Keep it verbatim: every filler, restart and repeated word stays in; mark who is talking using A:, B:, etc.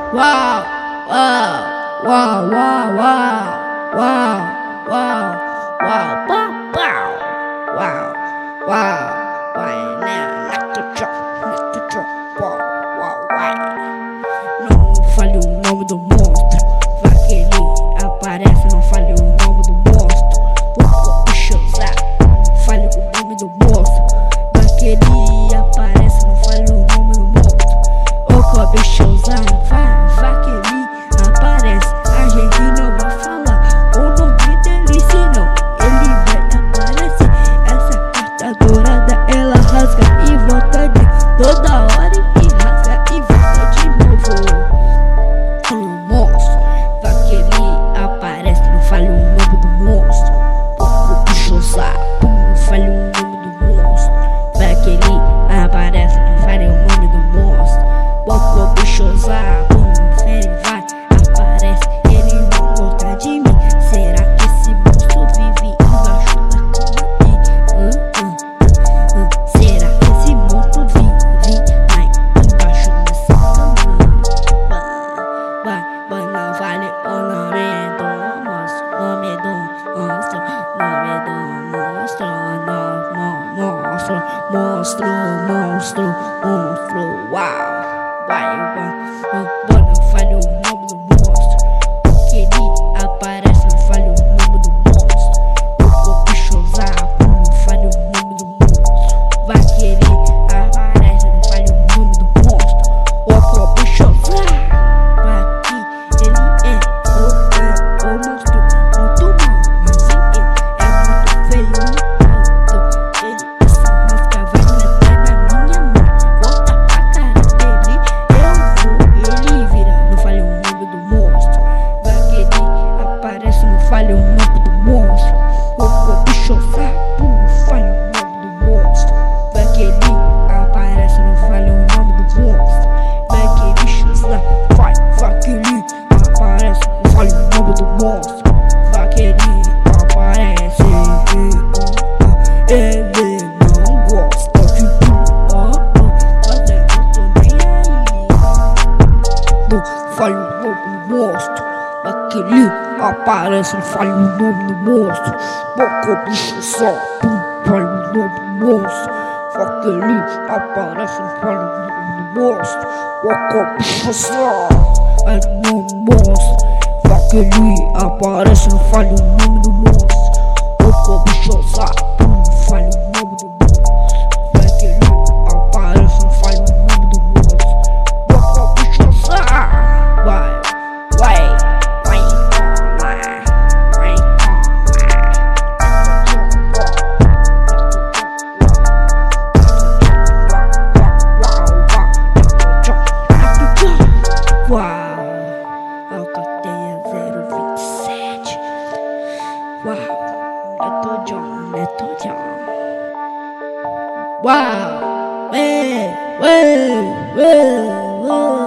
A: Wow, wow, wow, wow, wow, wow, wow, wow, wow, wow, wow, wow, vai, né? Let the drop, let the drop, wow, wow, vai. Não fale o nome do monstro, vai que ele aparece, não fale o nome do monstro. Vou puxar, não fale o nome do monstro, vai que ele aparece, não fale o nome do monstro. O cobre chousar, vai, vai que ele aparece, a gente não vai falar o nome dele, senão ele vai aparecer. Essa carta dourada, ela rasga e volta de toda hora e rasga e volta de novo. Um monstro, vai que ele aparece, não fale o nome do monstro. O puxousar, não fale o nome do monstro, vai que ele aparece, não fale o nome do monstro. O puxousar, ele vai, aparece, ele não gosta de mim. Será que esse monstro vive embaixo da cama? Hum, hum, hum. Será que esse monstro vive lá embaixo dessa cama? Vai, vai, não vale o nome do monstro, nome do monstro, nome do monstro, no, monstro, monstro, monstro, monstro, uau. Vai, vai, vai, não fale o nome do monstro, porque ele aparece, não fale o nome do monstro. Vou puxousar, não fale o nome do monstro, vai que ele aparece, não fale o nome do monstro. Vou puxousar, vai que ele é o, é, o monstro muito mal, mas ele é muito feio, muito. Ele, essa máscara vai meter na minha mão, volta pra cara dele. Ele vira, não fale o nome do monstro, vai que ele aparece, não fale o nome do monstro. O puxousar, não fale o nome do monstro, vai que ele aparece, não fale o nome do monstro. Vai que ele chousar, vai, vai que ele aparece, não fale o nome do monstro, vai que ele aparece. Ele não gosta de tu, ó, mas eu não tô nem aí. Não fale o nome do monstro, aquele aparece, não fale o nome do monstro. Boca bicho só, não fale o nome do monstro, aquele aparece, não fale o nome do monstro. Boca bicho só, é o nome do monstro, aquele aparece, não fale o nome do monstro. Boca bicho só, não fale o nome do monstro, aquele aparece, não fale o nome do monstro. Boca bicho só. Vai, vai, vai, vai, vai, uau, Alcateia zero vinte e sete. Uau, Neto John, Neto John. Uau, ué, ué, ué, ué.